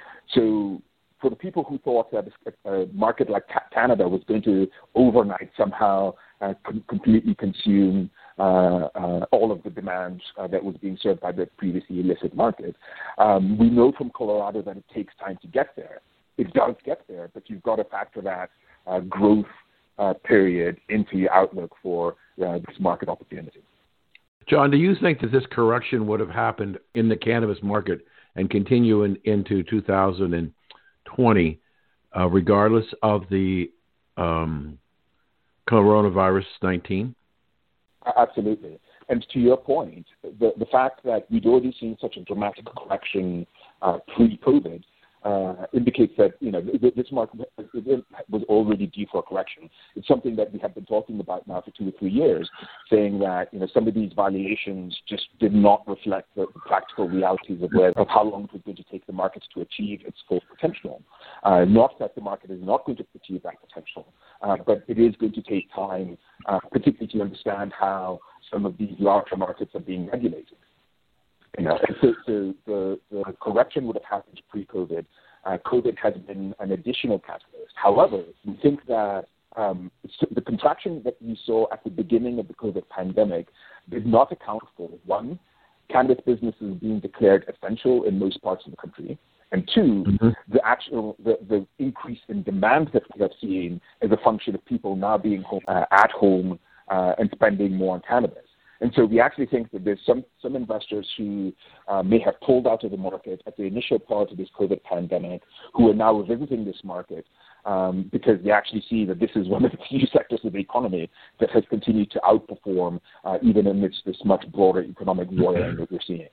So for the people who thought that a market like Canada was going to overnight somehow uh, com- completely consume uh, uh, all of the demand uh, that was being served by the previously illicit market, um, we know from Colorado that it takes time to get there. It does get there, but you've got to factor that uh, growth uh, period into your outlook for uh, this market opportunity. John, do you think that this correction would have happened in the cannabis market and continue in, into two thousand twenty, uh, regardless of the um, coronavirus nineteen? Absolutely. And to your point, the, the fact that we'd already seen such a dramatic correction uh, pre-COVID uh, indicates that, you know, this market was already due for a correction. It's something that we have been talking about now for two or three years, saying that, you know, some of these valuations just did not reflect the, the practical realities of, where, of how long it was going to take the market to achieve its full potential. Uh, not that the market is not going to achieve that potential, uh, but it is going to take time, uh, particularly to understand how some of these larger markets are being regulated. You know, so, so the, the correction would have happened pre-COVID. Uh, COVID has been an additional catalyst. However, we think that um, the contraction that we saw at the beginning of the COVID pandemic did not account for, one, cannabis businesses being declared essential in most parts of the country, and two, mm-hmm. the actual the, the increase in demand that we have seen is a function of people now being home, uh, at home uh, and spending more on cannabis. And so we actually think that there's some, some investors who uh, may have pulled out of the market at the initial part of this COVID pandemic who are now revisiting this market um, because they actually see that this is one of the few sectors of the economy that has continued to outperform uh, even amidst this much broader economic roaring that we're seeing.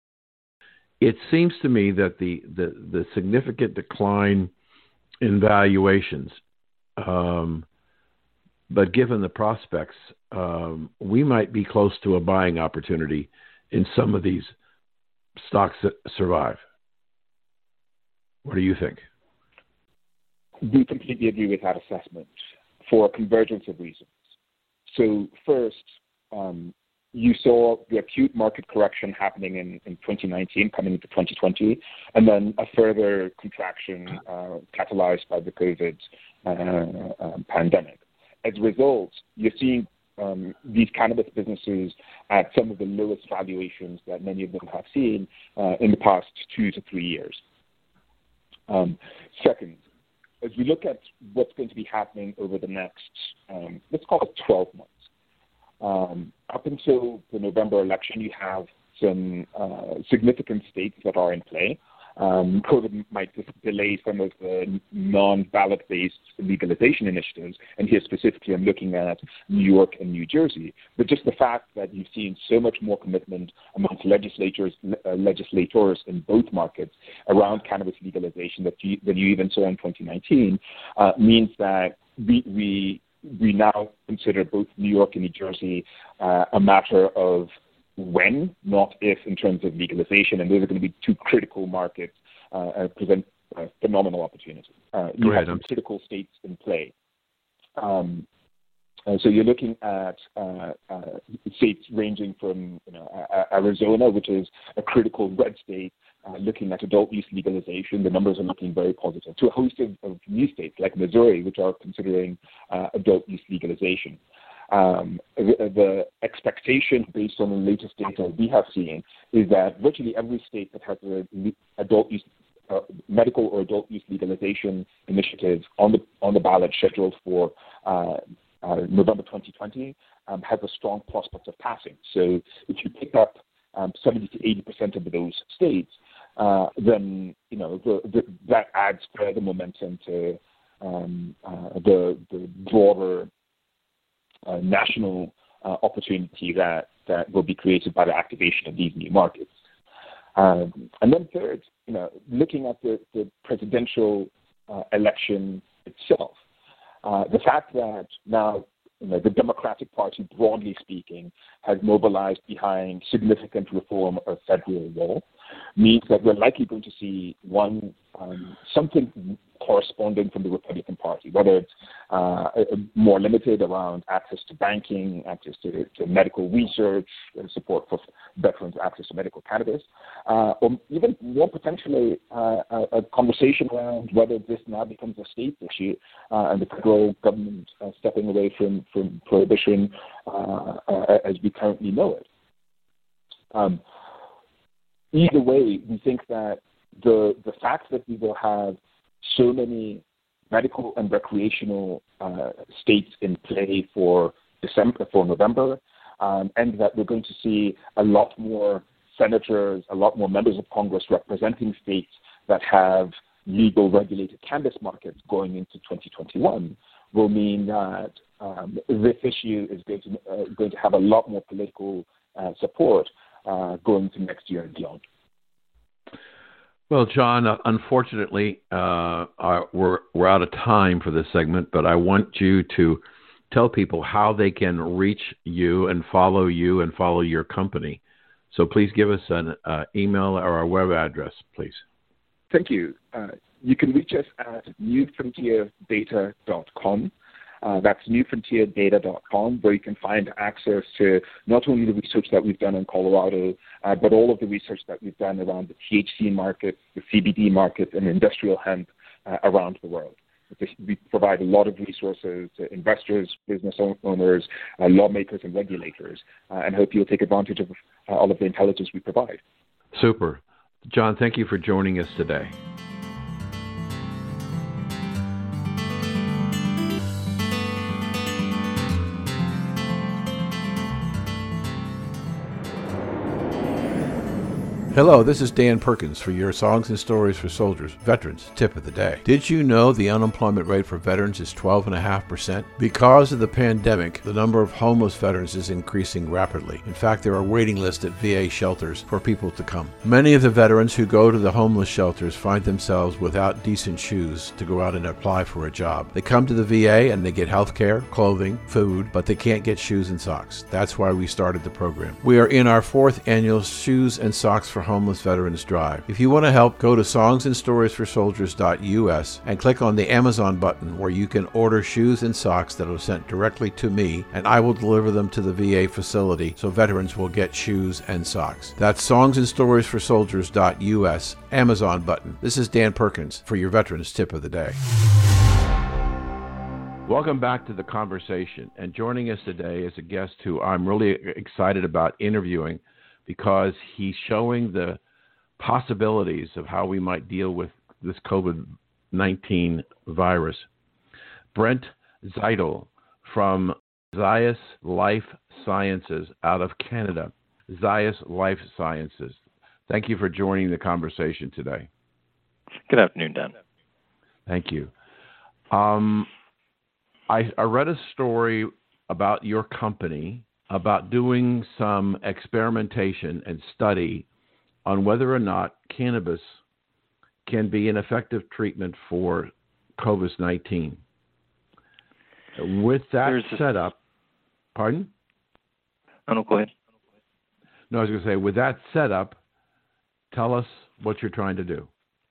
It seems to me that the, the, the significant decline in valuations, um, but given the prospects, um, we might be close to a buying opportunity in some of these stocks that survive. What do you think? We completely agree with that assessment for a convergence of reasons. So first, um, you saw the acute market correction happening in, in twenty nineteen, coming into twenty twenty, and then a further contraction uh, catalyzed by the COVID uh, uh, pandemic. As a result, you're seeing um, these cannabis businesses at some of the lowest valuations that many of them have seen uh, in the past two to three years. Um, second, as we look at what's going to be happening over the next, um, let's call it twelve months, um, up until the November election, you have some uh, significant states that are in play. Um, COVID might just delay some of the non-ballot-based legalization initiatives, and here specifically I'm looking at New York and New Jersey. But just the fact that you've seen so much more commitment amongst legislators, uh, legislators in both markets around cannabis legalization that you, that you even saw in twenty nineteen uh, means that we, we we now consider both New York and New Jersey uh, a matter of when, not if, in terms of legalization, and those are going to be two critical markets uh, and present uh, phenomenal opportunities. Uh, you have some critical states in play. Um, uh, so you're looking at uh, uh, states ranging from you know, Arizona, which is a critical red state, uh, looking at adult use legalization. The numbers are looking very positive. To a host of, of new states like Missouri, which are considering uh, adult use legalization. Um, the, the expectation based on the latest data we have seen is that virtually every state that has an adult use, uh, medical or adult use legalization initiative on the on the ballot scheduled for uh, uh, November twenty twenty um, has a strong prospect of passing. So if you pick up um, seventy to eighty percent of those states, uh, then you know the, the, that adds further momentum to um, uh, the the broader Uh, national uh, opportunity that, that will be created by the activation of these new markets. Um, and then third, you know, looking at the, the presidential uh, election itself, uh, the fact that now you know, the Democratic Party, broadly speaking, has mobilized behind significant reform of federal law means that we're likely going to see one um, something corresponding from the Republican Party, whether it's uh, more limited around access to banking, access to, to medical research, support for veterans' access to medical cannabis, uh, or even more potentially uh, a, a conversation around whether this now becomes a state issue uh, and the federal government uh, stepping away from, from prohibition uh, uh, as we currently know it. Um, either way, we think that the the fact that we will have so many medical and recreational uh, states in play for December, for November, um, and that we're going to see a lot more senators, a lot more members of Congress representing states that have legal regulated cannabis markets going into twenty twenty-one will mean that um, this issue is going to, uh, going to have a lot more political uh, support uh, going to next year and beyond. Well, John, uh, unfortunately, uh, our, we're, we're out of time for this segment, but I want you to tell people how they can reach you and follow you and follow your company. So please give us an uh, email or our web address, please. Thank you. Uh, you can reach us at new frontier data dot com. Uh, that's new frontier data dot com, where you can find access to not only the research that we've done in Colorado, uh, but all of the research that we've done around the T H C market, the C B D market, and industrial hemp uh, around the world. We provide a lot of resources to investors, business owners, uh, lawmakers, and regulators, uh, and hope you'll take advantage of uh, all of the intelligence we provide. Super. John, thank you for joining us today. Hello, this is Dan Perkins for your Songs and Stories for Soldiers Veterans Tip of the Day. Did you know the unemployment rate for veterans is twelve point five percent? Because of the pandemic, the number of homeless veterans is increasing rapidly. In fact, there are waiting lists at V A shelters for people to come. Many of the veterans who go to the homeless shelters find themselves without decent shoes to go out and apply for a job. They come to the V A and they get health care, clothing, food, but they can't get shoes and socks. That's why we started the program. We are in our fourth annual Shoes and Socks for Homeless Veterans Drive. If you want to help, go to songs and stories for soldiers dot U S and click on the Amazon button, where you can order shoes and socks that are sent directly to me, and I will deliver them to the V A facility so veterans will get shoes and socks. That's songs and stories for soldiers dot U S, Amazon button. This is Dan Perkins for your Veterans Tip of the Day. Welcome back to the conversation. And joining us today is a guest who I'm really excited about interviewing, because he's showing the possibilities of how we might deal with this COVID nineteen virus. Brent Zeidel from Zias Life Sciences out of Canada. Zias Life Sciences. Thank you for joining the conversation today. Good afternoon, Dan. Thank you. Um, I, I read a story about your company about doing some experimentation and study on whether or not cannabis can be an effective treatment for COVID nineteen. With that There's setup, a... pardon? Oh, no, go ahead. No, I was going to say, with that setup, tell us what you're trying to do.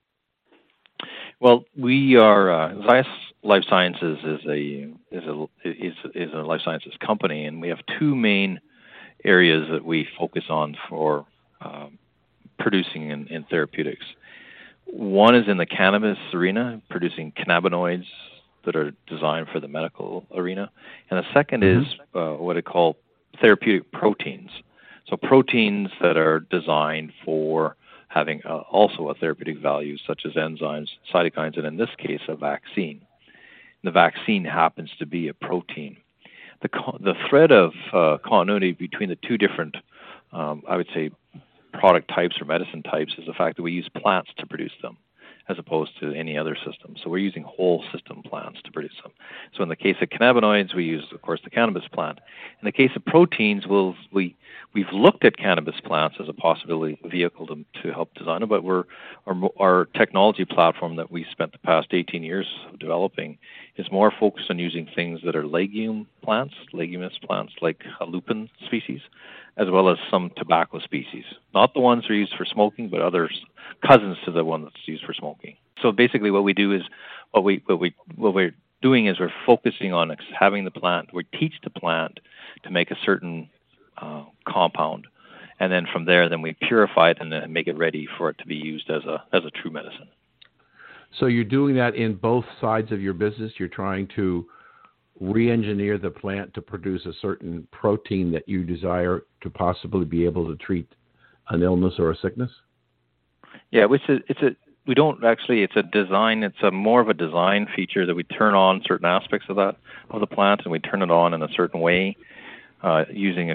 Well, we are uh, Zias Life Sciences is a is a is is a life sciences company, and we have two main areas that we focus on for um, producing in, in therapeutics. One is in the cannabis arena, producing cannabinoids that are designed for the medical arena, and the second mm-hmm. is uh, what I call therapeutic proteins. So proteins that are designed for having uh, also a therapeutic value, such as enzymes, cytokines, and in this case, a vaccine. The vaccine happens to be a protein. The co- the thread of uh, continuity between the two different, um, I would say, product types or medicine types is the fact that we use plants to produce them, as opposed to any other system. So we're using whole system plants to produce them. So in the case of cannabinoids, we use, of course, the cannabis plant. In the case of proteins, we'll, we, we've looked at cannabis plants as a possibility vehicle to, to help design it, but we're, our, our technology platform that we spent the past eighteen years developing is more focused on using things that are legume plants, leguminous plants like a lupin species, as well as some tobacco species. Not the ones that are used for smoking, but others, cousins to the one that's used for smoking. So basically what we do is, what, we, what, we, what we're doing is we're focusing on having the plant, we teach the plant to make a certain uh, compound, and then from there, then we purify it and then make it ready for it to be used as a as a true medicine. So you're doing that in both sides of your business? You're trying to re-engineer the plant to produce a certain protein that you desire to possibly be able to treat an illness or a sickness? Yeah, it's a, it's a, we don't actually, it's a design, it's a more of a design feature that we turn on certain aspects of that, of the plant, and we turn it on in a certain way, uh, using a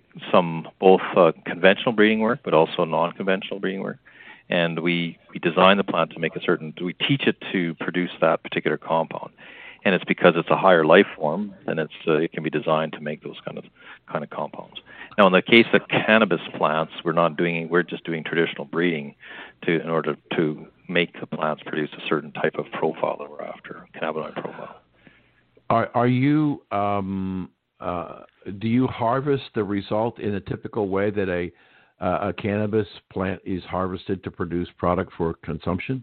some both uh, conventional breeding work, but also non-conventional breeding work. And we, we design the plant to make a certain, we teach it to produce that particular compound. And it's because it's a higher life form, and it's uh, it can be designed to make those kind of kind of compounds. Now, in the case of cannabis plants, we're not doing we're just doing traditional breeding to in order to make the plants produce a certain type of profile that we're after, cannabinoid profile. Are are you um, uh, do you harvest the result in a typical way that a uh, a cannabis plant is harvested to produce product for consumption?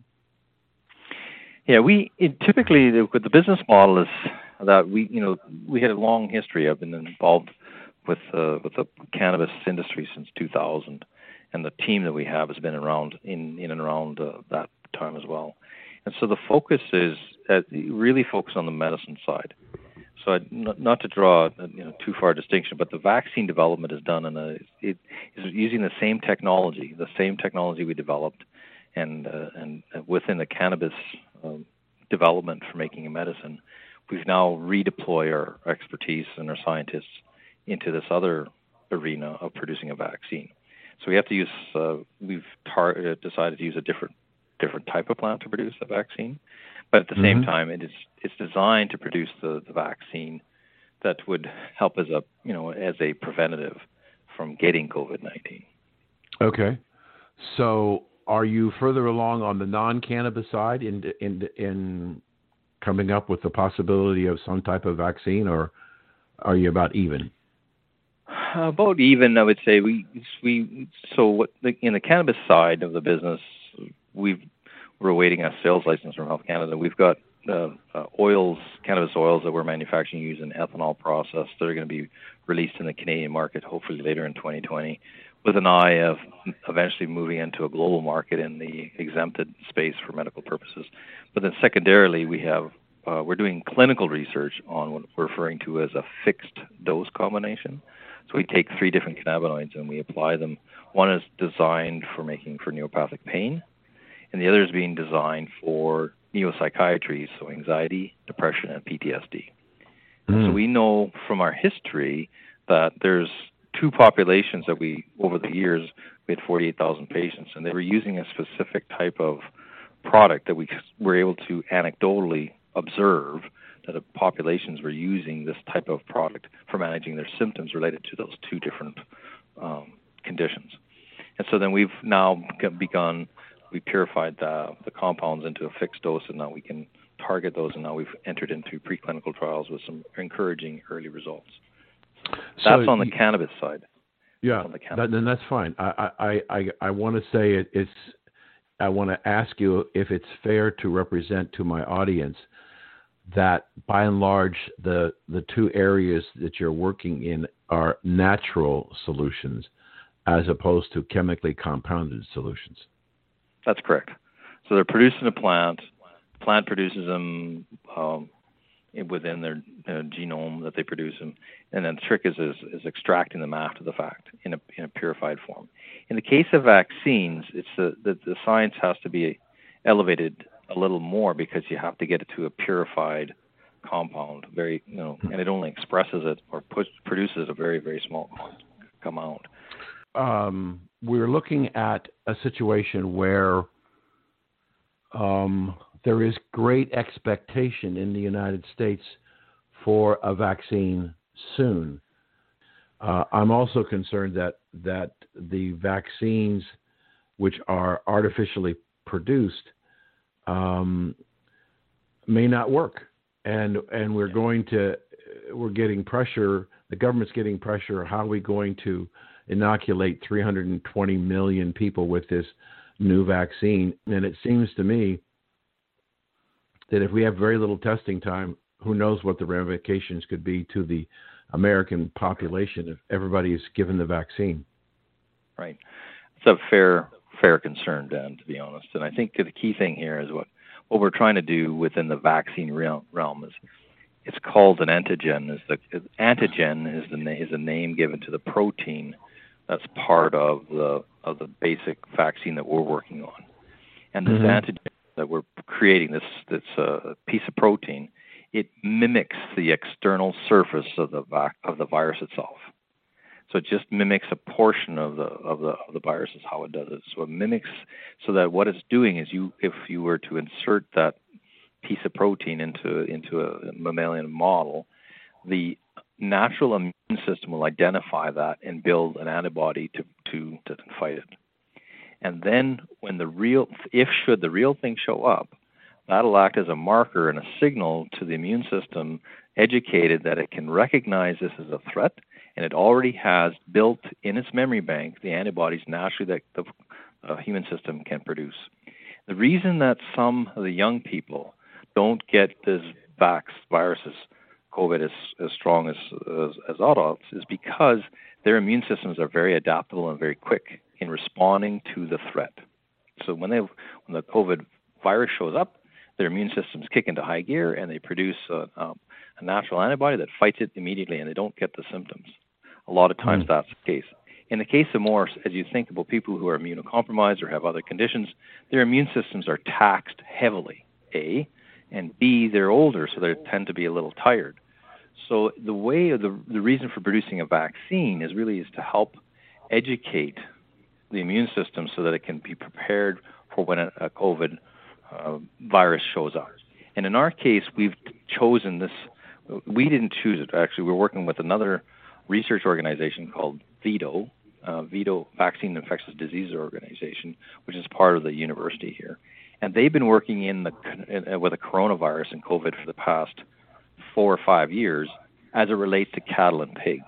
Yeah, we it, typically the, the business model is that we, you know, we had a long history. I've been involved with uh, with the cannabis industry since two thousand, and the team that we have has been around in in and around uh, that time as well. And so the focus is uh, really focused on the medicine side. So I, not, not to draw a, you know too far a distinction, but the vaccine development is done in a it is using the same technology, the same technology we developed, and uh, and within the cannabis um, development for making a medicine, we've now redeployed our expertise and our scientists into this other arena of producing a vaccine. So we have to use uh, we've tar- decided to use a different different type of plant to produce the vaccine, but at the mm-hmm. same time, it is it's designed to produce the, the vaccine that would help as a you know as a preventative from getting COVID nineteen. Okay, so are you further along on the non-cannabis side in in in coming up with the possibility of some type of vaccine, or are you about even? About even, I would say. We we so what the, in the cannabis side of the business, we've we're awaiting a sales license from Health Canada. We've got uh, uh, oils, cannabis oils that we're manufacturing using ethanol process that are going to be released in the Canadian market hopefully later in twenty twenty, with an eye of eventually moving into a global market in the exempted space for medical purposes. But then secondarily, we have uh, we're doing clinical research on what we're referring to as a fixed dose combination. So we take three different cannabinoids and we apply them. One is designed for making for neuropathic pain, and the other is being designed for neuropsychiatry, so anxiety, depression, and P T S D. Mm. So we know from our history that there's two populations that we, over the years, we had forty-eight thousand patients, and they were using a specific type of product that we were able to anecdotally observe that the populations were using this type of product for managing their symptoms related to those two different um, conditions. And so then we've now begun, we purified the, the compounds into a fixed dose, and now we can target those, and now we've entered into preclinical trials with some encouraging early results. That's so on the you, cannabis side. Yeah, the cannabis. That, then that's fine. I I, I, I want to say it, it's, I want to ask you if it's fair to represent to my audience that by and large, the the two areas that you're working in are natural solutions as opposed to chemically compounded solutions. That's correct. So they're produced in a plant. The plant produces them um, within their uh, genome that they produce them, and then the trick is, is is extracting them after the fact in a in a purified form. In the case of vaccines, it's the the, the science has to be elevated a little more because you have to get it to a purified compound, very you know, and it only expresses it or puts, produces a very very small amount. Um, we're looking at a situation where um, there is great expectation in the United States for a vaccine soon. Uh, I'm also concerned that that the vaccines which are artificially produced um, may not work, and and we're going to we're getting pressure. The government's getting pressure. How are we going to inoculate three hundred twenty million people with this new vaccine? And it seems to me that if we have very little testing time, who knows what the ramifications could be to the American population if everybody is given the vaccine. Right. It's a fair fair concern, Dan, to be honest. And I think the key thing here is what, what we're trying to do within the vaccine realm, realm is it's called an antigen. Is the antigen is the is a name given to the protein that's part of the of the basic vaccine that we're working on. And this mm-hmm. antigen that we're creating, this this uh, piece of protein, it mimics the external surface of the vac- of the virus itself. So it just mimics a portion of the of the of the virus is how it does it. So it mimics so that what it's doing is you if you were to insert that piece of protein into into a mammalian model, the natural immune system will identify that and build an antibody to to, to fight it. And then when the real if should the real thing show up, that'll act as a marker and a signal to the immune system, educated that it can recognize this as a threat, and it already has built in its memory bank the antibodies naturally that the uh, human system can produce. The reason that some of the young people don't get this vax viruses, COVID, as, as strong as, as, as adults is because their immune systems are very adaptable and very quick in responding to the threat. So when they when the COVID virus shows up, their immune systems kick into high gear and they produce a, um, a natural antibody that fights it immediately, and they don't get the symptoms. A lot of times mm. that's the case. In the case of more, as you think about people who are immunocompromised or have other conditions, their immune systems are taxed heavily, A, and B, they're older, so they tend to be a little tired. So the way, the, the reason for producing a vaccine is really is to help educate the immune system so that it can be prepared for when a, a COVID uh, virus shows up. And in our case, we've chosen this. We didn't choose it. Actually, we're working with another research organization called VIDO, uh, VIDO Vaccine Infectious Disease Organization, which is part of the university here. And they've been working in the in, with the coronavirus and COVID for the past four or five years as it relates to cattle and pigs.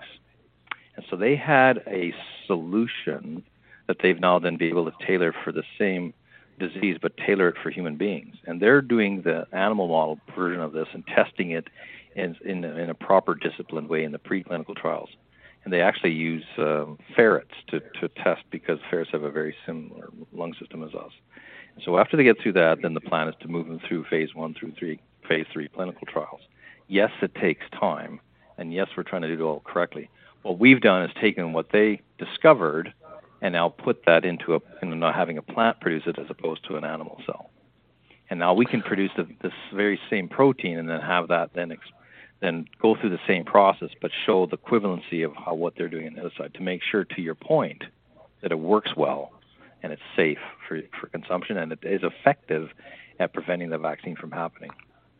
And so they had a solution that they've now then been able to tailor for the same disease, but tailor it for human beings. And they're doing the animal model version of this and testing it in, in, in a proper disciplined way in the preclinical trials. And they actually use um, ferrets to, to test because ferrets have a very similar lung system as us. And so after they get through that, then the plan is to move them through phase one through three, phase three clinical trials. Yes, it takes time, and yes, we're trying to do it all correctly. What we've done is taken what they discovered and now put that into a, into not having a plant produce it as opposed to an animal cell. And now we can produce the, this very same protein and then have that then ex, then go through the same process, but show the equivalency of how what they're doing on the other side to make sure, to your point, that it works well and it's safe for, for consumption and it is effective at preventing the vaccine from happening.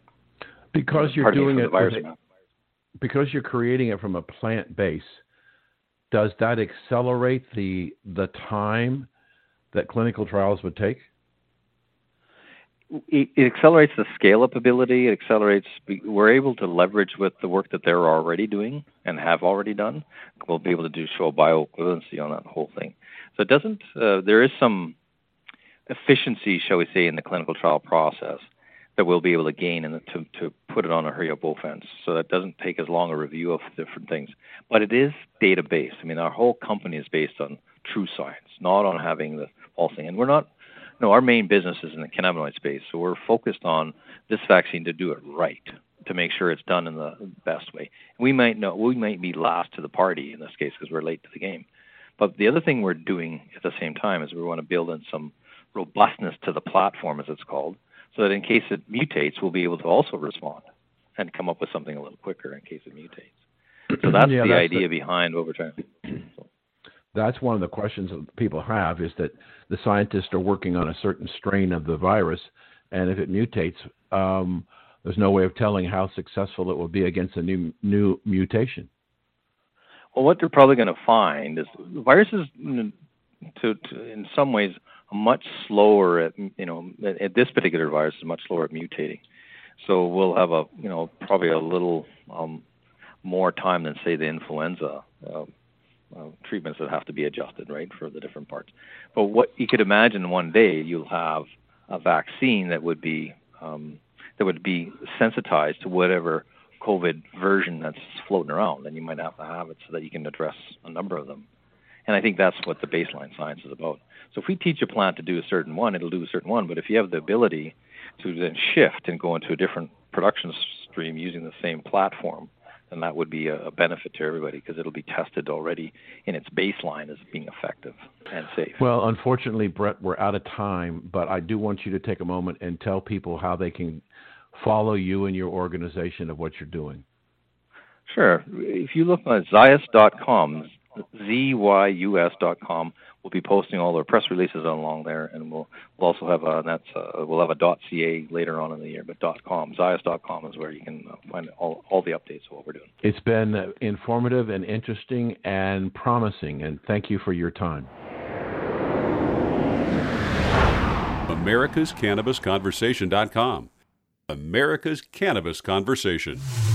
Because you're Pardon doing me, it, with a, because you're creating it from a plant base, does that accelerate the the time that clinical trials would take? It, it accelerates the scale-up ability. It accelerates. We're able to leverage with the work that they're already doing and have already done. We'll be able to do show bioequivalency on that whole thing. So it doesn't. Uh, there is some efficiency, shall we say, in the clinical trial process that we'll be able to gain and to, to put it on a hurry-up offense. So that doesn't take as long a review of different things. But it is data-based. I mean, our whole company is based on true science, not on having the false thing. And we're not, no, our main business is in the cannabinoid space. So we're focused on this vaccine to do it right, to make sure it's done in the best way. We might know, we might be last to the party in this case because we're late to the game. But the other thing we're doing at the same time is we want to build in some robustness to the platform, as it's called, so that in case it mutates, we'll be able to also respond and come up with something a little quicker in case it mutates. So that's yeah, the that's idea the, behind what we're trying to do. So. That's one of the questions that people have, is that the scientists are working on a certain strain of the virus, and if it mutates, um, there's no way of telling how successful it will be against a new new mutation. Well, what they're probably going to find is viruses, to, to in some ways, much slower at, you know, at this particular virus is much slower at mutating. So we'll have a, you know, probably a little um, more time than, say, the influenza uh, uh, treatments that have to be adjusted, right, for the different parts. But what you could imagine one day you'll have a vaccine that would be um, that would be sensitized to whatever COVID version that's floating around, and you might have to have it so that you can address a number of them. And I think that's what the baseline science is about. So if we teach a plant to do a certain one, it'll do a certain one. But if you have the ability to then shift and go into a different production stream using the same platform, then that would be a benefit to everybody because it'll be tested already in its baseline as being effective and safe. Well, unfortunately, Brett, we're out of time, but I do want you to take a moment and tell people how they can follow you and your organization of what you're doing. Sure. If you look at Zias dot com, Z Y U S dot com. We'll be posting all our press releases along there, and we'll, we'll also have a that's uh, we'll have a .ca later on in the year, but .com, Zias dot com is where you can find all all the updates of what we're doing. It's been informative and interesting and promising, and thank you for your time. Americas Cannabis Conversation dot com. America's Cannabis Conversation.